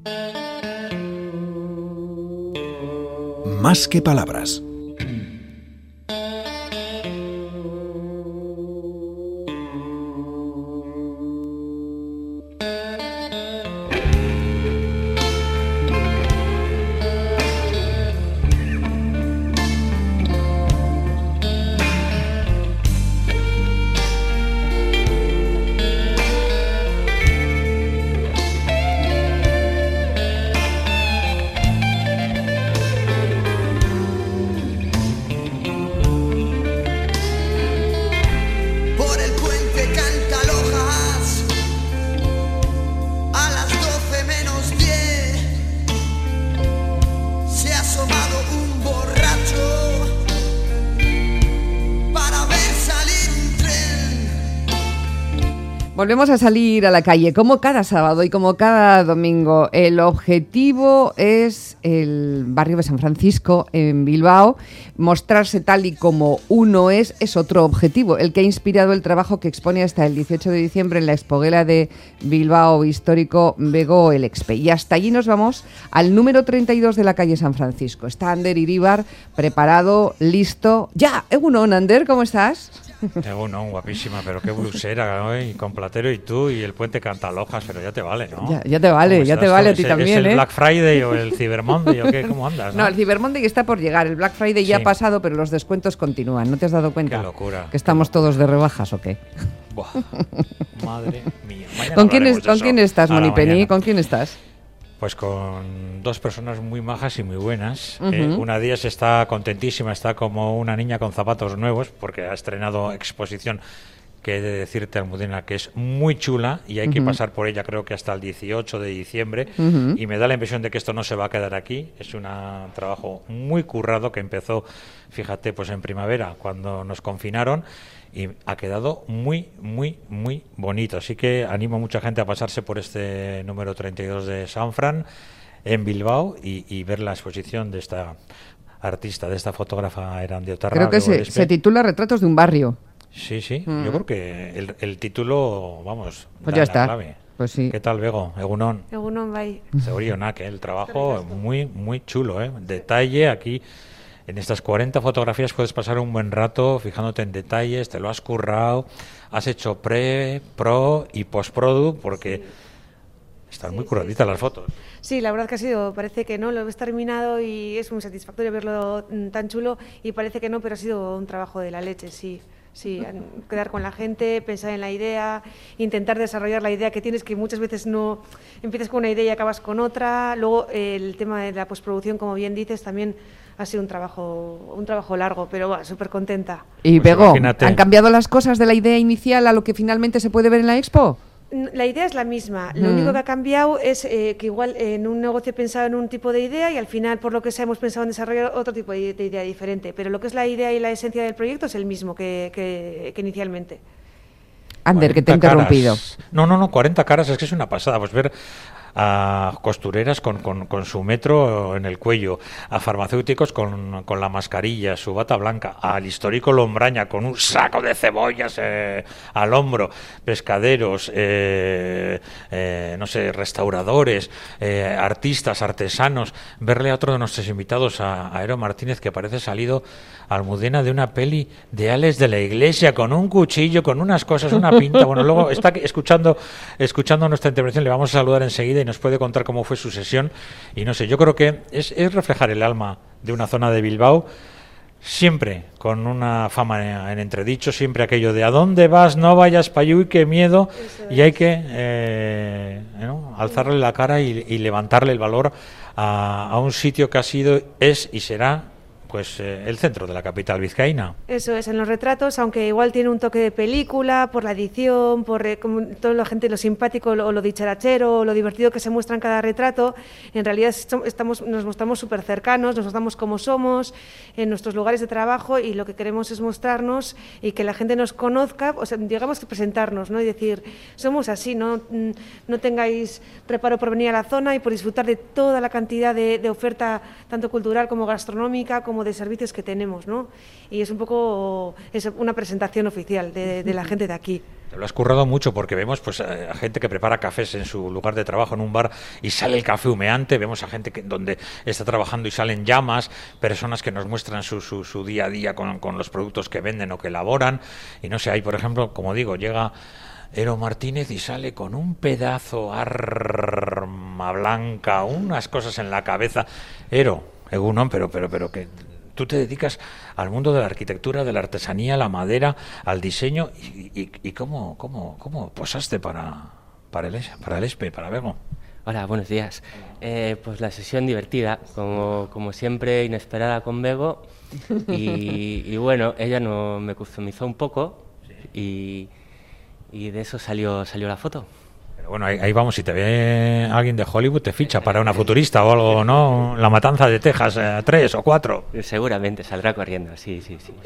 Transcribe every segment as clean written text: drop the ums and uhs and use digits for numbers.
Más que palabras. Volvemos a salir a la calle, como cada sábado y como cada domingo. El objetivo es el barrio de San Francisco, en Bilbao. Mostrarse tal y como uno es otro objetivo, el que ha inspirado el trabajo que expone hasta el 18 de diciembre en la Expoguela de Bilbao Histórico Bego el Expe. Y hasta allí nos vamos al número 32 de la calle San Francisco. Está Ander Iríbar preparado, listo. ¡Ya! Egunon, Ander, ¿cómo estás? No, guapísima, pero qué blusera, ¿no? Y con Platero y tú y el puente Cantalojas, pero ya te vale, ¿no? Ya te vale a ti también, ¿Es el Black Friday o el Cyber Monday o qué? ¿Cómo andas? No, el Cyber Monday está por llegar, el Black Friday ya ha pasado, pero los descuentos continúan. ¿No te has dado cuenta? Qué locura. ¿Que estamos todos de rebajas o qué? Buah, madre mía. ¿Con quién estás, Monipenny? ¿Con quién estás? Pues con dos personas muy majas y muy buenas. Una de ellas está contentísima, está como una niña con zapatos nuevos, porque ha estrenado exposición que he de decirte, Almudena, que es muy chula y hay que pasar por ella, creo que hasta el 18 de diciembre. Y me da la impresión de que esto no se va a quedar aquí. Es un trabajo muy currado que empezó, fíjate, pues en primavera, cuando nos confinaron. Y ha quedado muy, muy, muy bonito. Así que animo a mucha gente a pasarse por este número 32 de San Fran en Bilbao y ver la exposición de esta artista, de esta fotógrafa Erandiotarra. Creo que se titula Retratos de un barrio. Sí, yo creo que el título, vamos, pues ya está. Clave. Pues sí. ¿Qué tal, Bego? Egunon. Egunon, bai. Segurionak, el trabajo muy, muy chulo, ¿eh? Detalle aquí. En estas 40 fotografías puedes pasar un buen rato fijándote en detalles, te lo has currado, has hecho pre, pro y post-produ, porque están muy curraditas las fotos. Sí, la verdad que parece que no, lo ves terminado y es muy satisfactorio verlo tan chulo y parece que no, pero ha sido un trabajo de la leche, sí. Sí, quedar con la gente, pensar en la idea, intentar desarrollar la idea que tienes, que muchas veces no empiezas con una idea y acabas con otra. Luego el tema de la postproducción, como bien dices, también ha sido un trabajo largo, pero súper contenta. Y pues Bego, ¿han cambiado las cosas de la idea inicial a lo que finalmente se puede ver en la expo? La idea es la misma, lo único que ha cambiado es que igual en un negocio he pensado en un tipo de idea y al final, por lo que sea, hemos pensado en desarrollar otro tipo de idea diferente, pero lo que es la idea y la esencia del proyecto es el mismo que inicialmente. Ander, que te he interrumpido. No, 40 caras, es que es una pasada, pues ver a costureras con su metro en el cuello, a farmacéuticos con la mascarilla, su bata blanca, al histórico Lombraña con un saco de cebollas al hombro, pescaderos, no sé, restauradores, artistas, artesanos, verle a otro de nuestros invitados, a Aero Martínez, que parece salido, Almudena, de una peli de Alex de la Iglesia, con un cuchillo, con unas cosas, una pinta. Bueno, luego está escuchando nuestra intervención, le vamos a saludar enseguida y nos puede contar cómo fue su sesión. Y no sé, yo creo que es reflejar el alma de una zona de Bilbao, siempre con una fama en entredicho, siempre aquello de ¿a dónde vas? No vayas pa' allí, qué miedo. Y hay que alzarle la cara y levantarle el valor a un sitio que ha sido, es y será pues el centro de la capital vizcaína. Eso es, en los retratos, aunque igual tiene un toque de película, por la edición, por como toda la gente, lo simpático o lo dicharachero, o lo divertido que se muestra en cada retrato, en realidad nos mostramos súper cercanos, nos mostramos como somos, en nuestros lugares de trabajo, y lo que queremos es mostrarnos y que la gente nos conozca, o sea, digamos que presentarnos, ¿no? Y decir, somos así, no tengáis reparo por venir a la zona y por disfrutar de toda la cantidad de oferta, tanto cultural como gastronómica, como de servicios que tenemos, ¿no? Y es un poco una presentación oficial de la gente de aquí. Te lo has currado mucho porque vemos pues a gente que prepara cafés en su lugar de trabajo en un bar y sale el café humeante, vemos a gente donde está trabajando y salen llamas, personas que nos muestran su día a día con los productos que venden o que elaboran, y no sé, hay por ejemplo, como digo, llega Ero Martínez y sale con un pedazo arma blanca, unas cosas en la cabeza. Ero, Egunon, pero que tú te dedicas al mundo de la arquitectura, de la artesanía, la madera, al diseño, y ¿cómo posaste para el ESPE, para Bego? Hola, buenos días. Pues la sesión divertida, como siempre, inesperada con Bego, y bueno, ella me customizó un poco, y de eso salió la foto. Bueno, ahí vamos, si te ve alguien de Hollywood te ficha para una futurista o algo, ¿no? La Matanza de Texas 3 o 4. Seguramente saldrá corriendo, sí.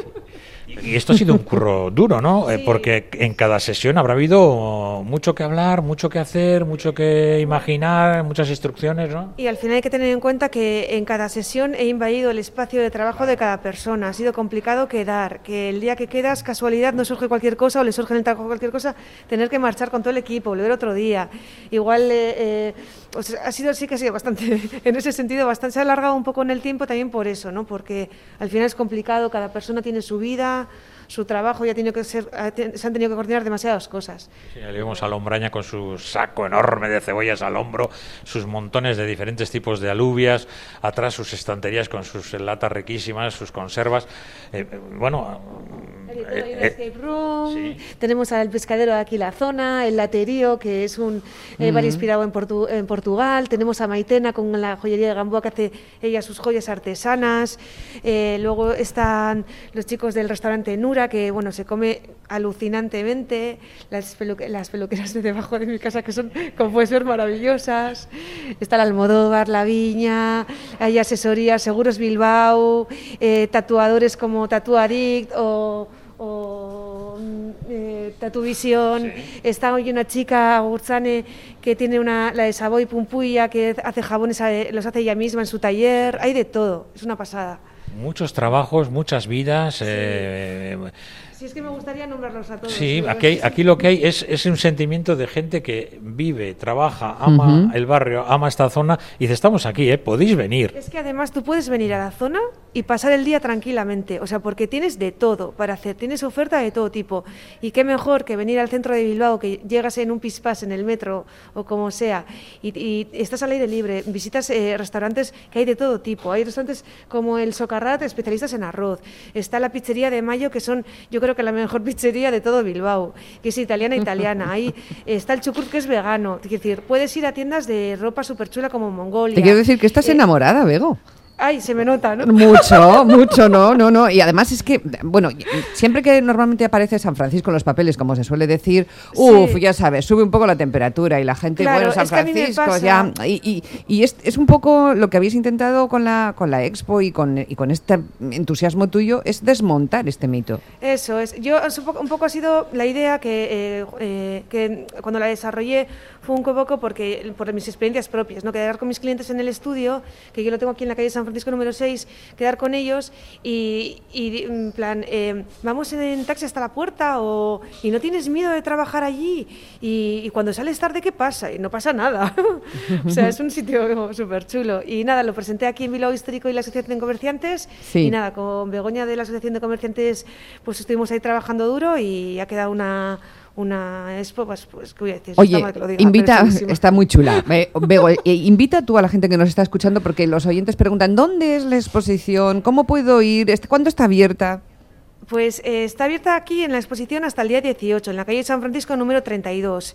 Y esto ha sido un curro duro, ¿no? Sí. Porque en cada sesión habrá habido mucho que hablar, mucho que hacer, mucho que imaginar, muchas instrucciones, ¿no? Y al final hay que tener en cuenta que en cada sesión he invadido el espacio de trabajo de cada persona. Ha sido complicado quedar, que el día que quedas, casualidad, no surge cualquier cosa o le surge en el trabajo cualquier cosa, tener que marchar con todo el equipo, volver otro día. Igual pues sí que ha sido bastante, en ese sentido, se ha alargado un poco en el tiempo también por eso, ¿no? Porque al final es complicado, cada persona tiene su vida, su trabajo, se han tenido que coordinar demasiadas cosas. Sí, le vemos a Lombraña con su saco enorme de cebollas al hombro, sus montones de diferentes tipos de alubias, atrás sus estanterías con sus latas riquísimas, sus conservas. Bueno, hay un escape room, sí. Tenemos al pescadero de aquí la zona, el laterío, que es un bar inspirado en Portugal, tenemos a Maitena con la joyería de Gamboa, que hace ella sus joyas artesanas, luego están los chicos del restaurante Nura, que bueno, se come alucinantemente, las peluqueras de debajo de mi casa, que son, como puedes ver, maravillosas, está el Almodóvar, La Viña, hay asesorías, Seguros Bilbao, tatuadores como Tatuarict o Tatuvisión, sí. Está hoy una chica, Urzane, que tiene la de Savoy Pumpuya, que hace jabones, los hace ella misma en su taller, hay de todo, es una pasada. Muchos trabajos, muchas vidas. Sí. Sí, es que me gustaría nombrarlos a todos. Sí, aquí lo que hay es un sentimiento de gente que vive, trabaja, ama el barrio, ama esta zona, y dice, estamos aquí, podéis venir. Es que además tú puedes venir a la zona y pasar el día tranquilamente, o sea, porque tienes de todo para hacer, tienes oferta de todo tipo, y qué mejor que venir al centro de Bilbao, que llegas en un pispás en el metro o como sea, y estás al aire libre, visitas restaurantes que hay de todo tipo, hay restaurantes como el Socarrat, especialistas en arroz, está la pizzería de Mayo, que son, yo creo que la mejor pizzería de todo Bilbao, que es italiana, ahí está el chucrut, que es vegano, es decir, puedes ir a tiendas de ropa súper chula como Mongolia. Te quiero decir que estás enamorada, Bego. Ay, se me nota, ¿no? Mucho, no. Y además es que, bueno, siempre que normalmente aparece San Francisco en los papeles, como se suele decir, sí. Ya sabes, sube un poco la temperatura y la gente, claro, bueno, San es que Francisco, ya... Y es un poco lo que habéis intentado con la Expo y con este entusiasmo tuyo, es desmontar este mito. Eso es. Un poco ha sido la idea que cuando la desarrollé fue un poco por mis experiencias propias, ¿no? Quedar con mis clientes en el estudio, que yo lo tengo aquí en la calle San Francisco número 6, quedar con ellos y en plan, vamos en taxi hasta la puerta y no tienes miedo de trabajar allí y cuando sales tarde, ¿qué pasa? Y no pasa nada. O sea, es un sitio súper chulo. Y nada, lo presenté aquí en Bilbao Histórico y la Asociación de Comerciantes, sí. Y nada, con Begoña de la Asociación de Comerciantes pues estuvimos ahí trabajando duro y ha quedado una expo, pues ¿qué voy a decir? Oye, está muy chula. Bego, invita tú a la gente que nos está escuchando, porque los oyentes preguntan, ¿dónde es la exposición? ¿Cómo puedo ir? ¿Cuándo está abierta? Pues está abierta aquí en la exposición hasta el día 18, en la calle San Francisco número 32.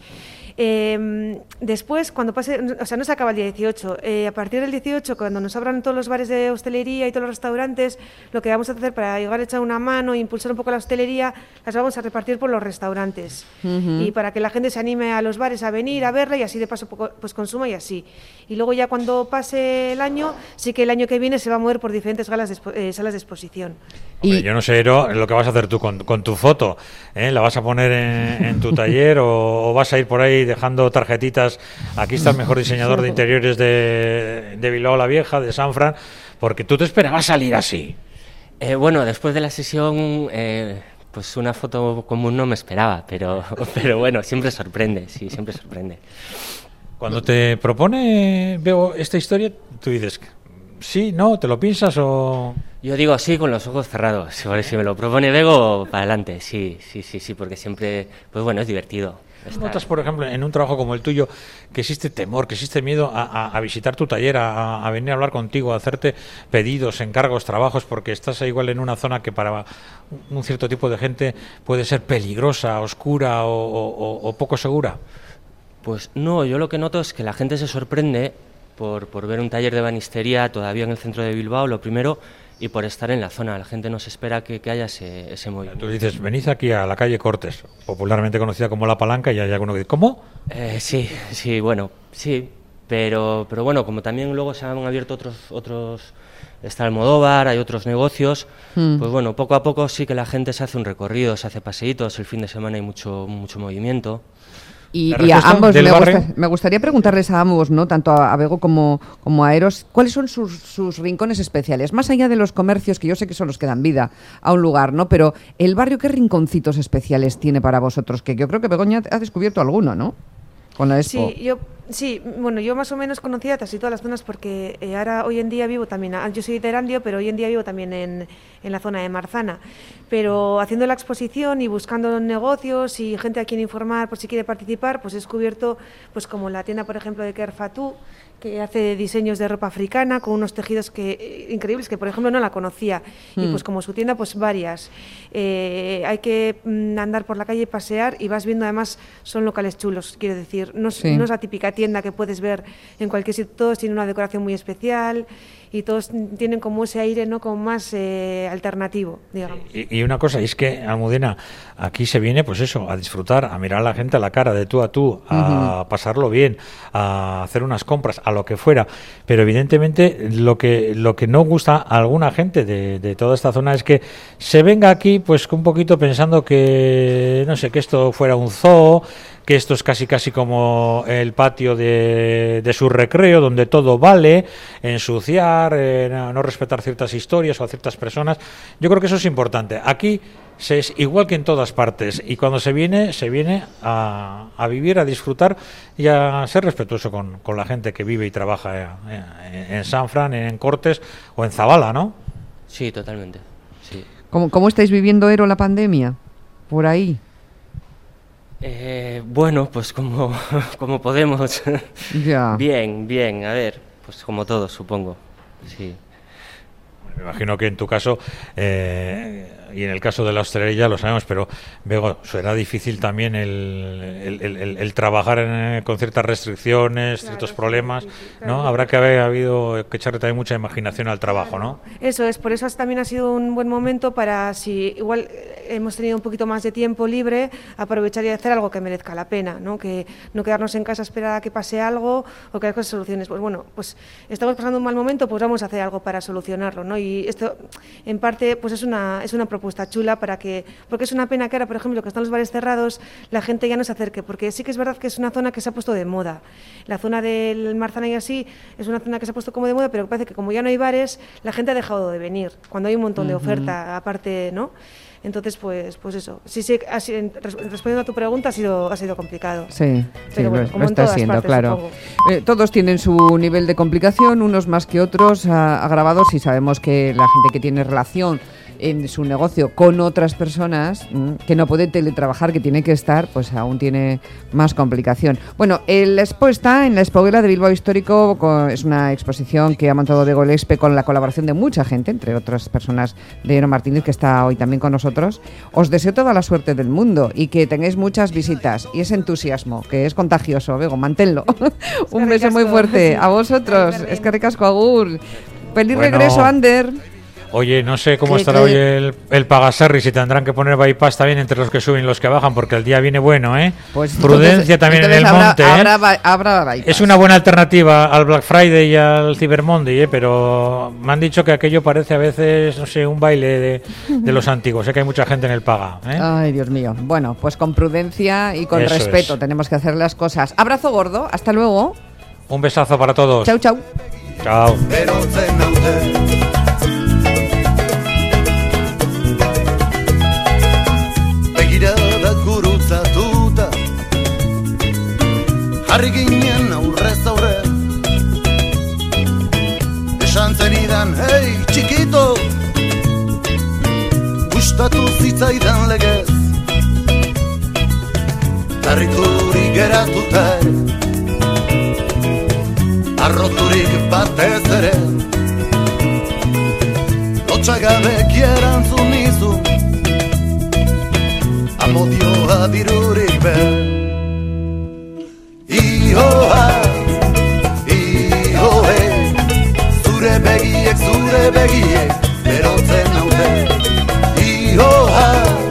Después, cuando pase, o sea, no se acaba el día 18, a partir del 18, cuando nos abran todos los bares de hostelería y todos los restaurantes, lo que vamos a hacer para llegar a echar una mano e impulsar un poco la hostelería, las vamos a repartir por los restaurantes, y para que la gente se anime a los bares a venir a verla y así de paso pues consuma y así. Y luego ya cuando pase el año, sí que el año que viene se va a mover por diferentes salas de exposición. Hombre, yo no sé, Ero, lo que vas a hacer tú con tu foto, ¿La vas a poner en tu taller o vas a ir por ahí dejando tarjetitas? Aquí está el mejor diseñador de interiores de Bilbao la Vieja, de Sanfran, porque tú te esperabas salir así. Bueno, después de la sesión, pues una foto común no me esperaba, pero bueno, siempre sorprende, sí, siempre sorprende. Cuando te propone Bego esta historia, tú dices, sí, no, ¿te lo piensas o...? Yo digo sí con los ojos cerrados. Si me lo propone Bego, para adelante, sí, porque siempre, pues bueno, es divertido. ¿Notas, por ejemplo, en un trabajo como el tuyo, que existe temor, que existe miedo a visitar tu taller, a venir a hablar contigo, a hacerte pedidos, encargos, trabajos, porque estás igual en una zona que para un cierto tipo de gente puede ser peligrosa, oscura o poco segura? Pues no, yo lo que noto es que la gente se sorprende por ver un taller de ebanistería todavía en el centro de Bilbao, lo primero, y por estar en la zona. La gente no se espera que haya ese movimiento. Tú dices, venid aquí a la calle Cortes, popularmente conocida como La Palanca, y hay alguno que dice, ¿cómo? Sí, bueno, sí, pero bueno, como también luego se han abierto otros está Almodóvar, hay otros negocios, pues bueno, poco a poco sí que la gente se hace un recorrido, se hace paseitos, el fin de semana hay mucho movimiento. Y a ambos, me gustaría preguntarles a ambos, ¿no? Tanto a Bego como a Eros, ¿cuáles son sus rincones especiales? Más allá de los comercios, que yo sé que son los que dan vida a un lugar, ¿no? Pero el barrio, ¿qué rinconcitos especiales tiene para vosotros? Que yo creo que Begoña ha descubierto alguno, ¿no? Con la Expo. Yo más o menos conocía casi todas las zonas porque ahora hoy en día vivo también, yo soy de Erandio, pero hoy en día vivo también en la zona de Marzana. Pero haciendo la exposición y buscando negocios y gente a quien informar por si quiere participar, pues he descubierto, pues como la tienda, por ejemplo, de Kerfatú, que hace diseños de ropa africana con unos tejidos increíbles que, por ejemplo, no la conocía. Y pues como su tienda, pues varias. Hay que andar por la calle, pasear y vas viendo, además, son locales chulos, quiero decir. No es la típica tienda que puedes ver en cualquier sitio. Todos tienen una decoración muy especial y todos tienen como ese aire, ¿no?, como más alternativo, digamos. Y una cosa, es que, Almudena, aquí se viene, pues eso, a disfrutar, a mirar a la gente a la cara, de tú a tú, a pasarlo bien, a hacer unas compras, a lo que fuera. Pero evidentemente lo que no gusta a alguna gente de toda esta zona es que se venga aquí pues un poquito pensando que, no sé, que esto fuera un zoo, que esto es casi como el patio de su recreo, donde todo vale, ensuciar, no respetar ciertas historias o a ciertas personas. Yo creo que eso es importante. Aquí es igual que en todas partes, y cuando se viene a vivir, a disfrutar y a ser respetuoso con la gente que vive y trabaja en San Fran, en Cortes o en Zabala, ¿no? Sí, totalmente, sí. ¿Cómo estáis viviendo, Ero, la pandemia? Por ahí. Bueno, pues como podemos. Ya. Bien, a ver, pues como todos, supongo, sí. Me imagino que en tu caso, y en el caso de la hostelería lo sabemos, pero Bego, será difícil también el trabajar con ciertas restricciones, ciertos problemas, ¿no? Habrá que que echarle también mucha imaginación al trabajo, ¿no? Eso es, por eso también ha sido un buen momento para, si igual hemos tenido un poquito más de tiempo libre, aprovechar y hacer algo que merezca la pena, ¿no? Que no quedarnos en casa a esperar a que pase algo o que haya cosas soluciones. Pues bueno, pues estamos pasando un mal momento, pues vamos a hacer algo para solucionarlo, ¿no? Y esto, en parte, pues es una propuesta chula porque es una pena que ahora, por ejemplo, que están los bares cerrados, la gente ya no se acerque, porque sí que es verdad que es una zona que se ha puesto de moda. La zona del Marzana y así es una zona que se ha puesto como de moda, pero parece que como ya no hay bares, la gente ha dejado de venir, cuando hay un montón de oferta, aparte, ¿no? Entonces, pues eso. Sí, respondiendo a tu pregunta, ha sido complicado. Sí, pero bueno, lo está siendo, claro. Todos tienen su nivel de complicación, unos más que otros, agravados, y sabemos que la gente que tiene relación en su negocio con otras personas, que no puede teletrabajar, que tiene que estar, pues aún tiene más complicación. Bueno, el expo está en la Expoguela de Bilbao Histórico, es una exposición que ha montado Bego Lexpe con la colaboración de mucha gente, entre otras personas de Ero Martínez, que está hoy también con nosotros. Os deseo toda la suerte del mundo y que tengáis muchas visitas y ese entusiasmo, que es contagioso. Bego, manténlo. Un beso muy fuerte. A vosotros. Es que ricasco, agur. Feliz regreso, Ander. Oye, no sé cómo estará hoy el Pagasarri, si tendrán que poner bypass también entre los que suben y los que bajan, porque el día viene bueno, ¿eh? Pues prudencia también en el monte, habrá bypass. Es una buena alternativa al Black Friday y al Cyber Monday, pero me han dicho que aquello parece a veces, no sé, un baile de los antiguos. Sé que hay mucha gente en el Paga, ¿eh? Ay, Dios mío. Bueno, pues con prudencia y con respeto tenemos que hacer las cosas. Abrazo gordo, hasta luego. Un besazo para todos. Chau, chau. Chao. Jarri ginen aurrez aurre, esan zenidan, hei, txikito, gustatu zitzaidan legez, harriturik geratuta ere, arroturik batez ere, lotxagabek erantzun nizun, amodioa dirurik behar. Ioha, iohe, zure begiek, berotzen naute. Ioha,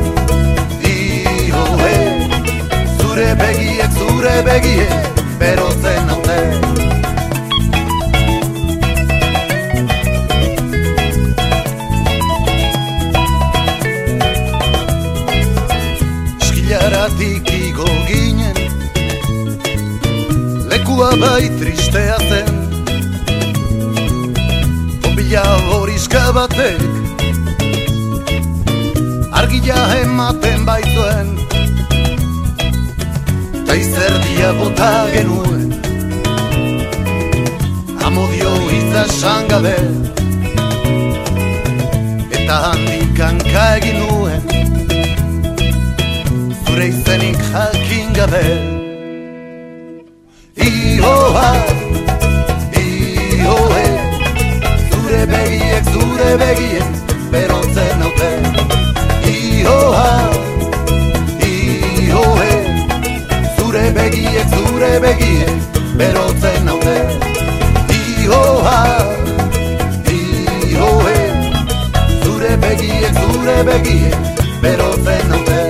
iohe, zure begiek, berotzen naute. Eskilaratik igo ginen, lekua bai tristea zen, bonbila horiska batek argia ematen baitzuen, ta izerdia bota genuen, amodio izasan gabe, eta handik hanka egin nuen, zure izenik jakin gabe. Ioha, iohe, zure begiek, berotzen naute. Ioha, iohe, zure begiek, berotzen naute. Ioha, iohe, zure begiek, berotzen naute.